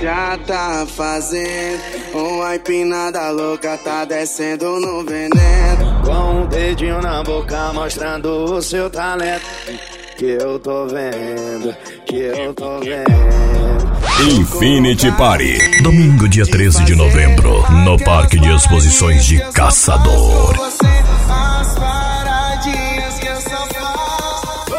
já tá fazendo uma empinada louca, tá descendo no veneno. Com um dedinho na boca mostrando o seu talento. Que eu tô vendo, que eu tô vendo. Infinity Party, domingo dia 13 de novembro, no Parque de Exposições de Caçador. As paradinhas que eu só faço.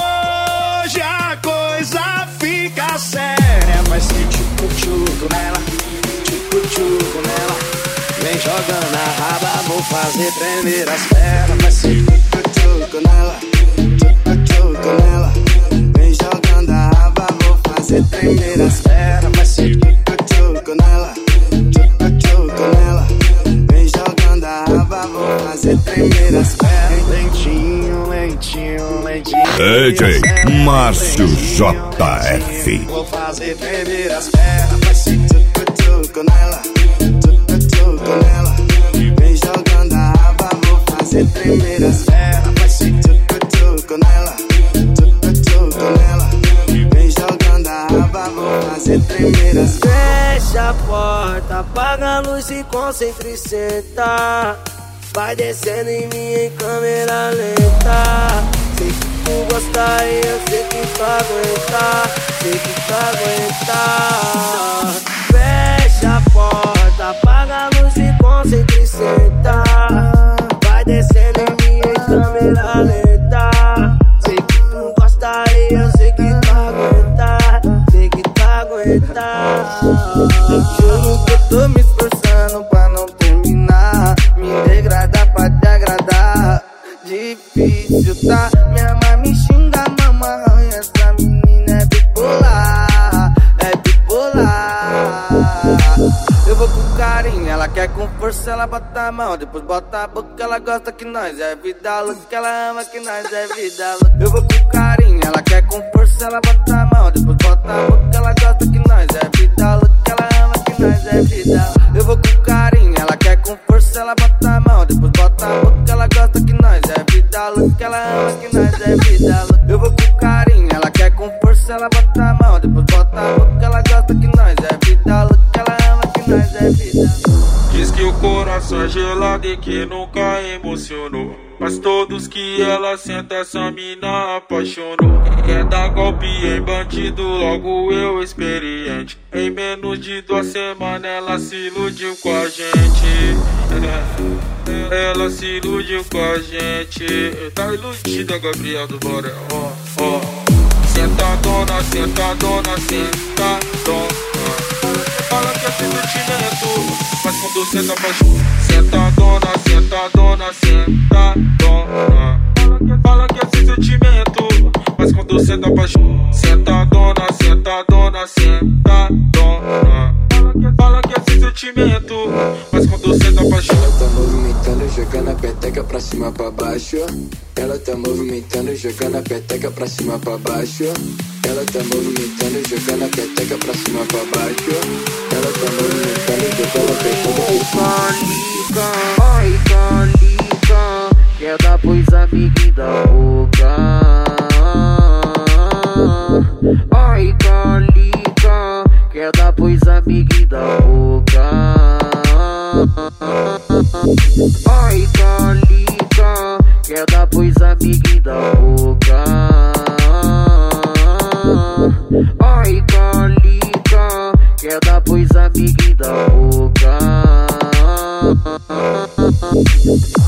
Hoje a coisa fica séria, vai ser tchucu-tchucu nela, tchucu-tchucu nela. Vem jogando a raba, vou fazer tremer as pernas. Vai ser tchucu-tchucu nela, tchucu-tchucu nela. Vem jogando a raba, vou fazer tremer as pernas. vai ser tchucu-tchucu nela, tchucu-tchucu nela. Vem jogando a raba, vou fazer tremer as pernas. lentinho, lentinho, lentinho. DJ Márcio JF. Vou fazer tremer as pernas. Vai ser tchucu-tchucu nela, tchucu-tchucu nela. Vem jogando a raba, vou fazer tremer as pernas. Vai ser tchucu-tchucu nela, tchucu-tchucu nela. Vem jogando a raba, vou fazer tremer as pernas. Fecha a porta, apaga a luz e concentre e senta. Vai descendo em mim em câmera lenta. Sei que tu gosta e eu sei que tu aguenta. Sei que tu aguenta. Fecha a porta, apaga a luz e concentre e senta. Vai descendo em mim em câmera lenta. Sei que tu gosta e eu sei que tu aguenta. Sei que tu aguenta. Juro que eu tô me esforçando pra não terminar. Me degradar pra te agradar. Difícil, tá? Minha mãe me xinga, mamãe. Essa menina é bipolar. É bipolar. Eu vou com carinho, ela quer com força, ela bota a mão, depois bota a boca, ela gosta que nós é vida louca, ela ama que nós é vida louca. Eu vou com carinho, ela quer com força, ela bota a mão, depois bota a boca, ela gosta que nós é vida louca, ela ama que nós é vida louca. Eu vou com carinho, ela quer com força, ela bota a mão, depois bota a boca, ela gosta que nós é vida louca, ela ama que nós é vida louca. Eu vou com carinho, ela quer com força, ela bota a mão, depois bota a boca, ela gosta que nós é vida louca, ela ama que nós é vida. Diz que o coração é gelado e que nunca emocionou, mas todos que ela senta essa mina apaixonou. Quer dar golpe em bandido, logo eu experiente. Em menos de 2 semanas ela se iludiu com a gente. Ela se iludiu com a gente. Tá iludida, Gabriel do Borel. Sentadona, sentadona, sentadona. Fala que é sentimento, mas quando senta apaixona. Sentadona, sentadona, sentadona. Fala que é sentimento, mas quando senta apaixona. Sentadona, sentadona, sentadona. Fala que é sentimento, mas quando senta apaixona. Ela tá movimentando, jogando a peteca pra cima pra baixo. Ela tá movimentando, jogando a peteca pra cima pra baixo. Ela tá movimentando, jogando a peteca pra cima pra baixo. Ela tá movimentando, jogando a peteca pra cima. Ai, calica, quer dar pois amiga da boca. Ai, calica, quer dar pois amiga da boca. Ai, calica, quer dar pois amiga da boca. Ai, calica, quer dar pois amiga da boca.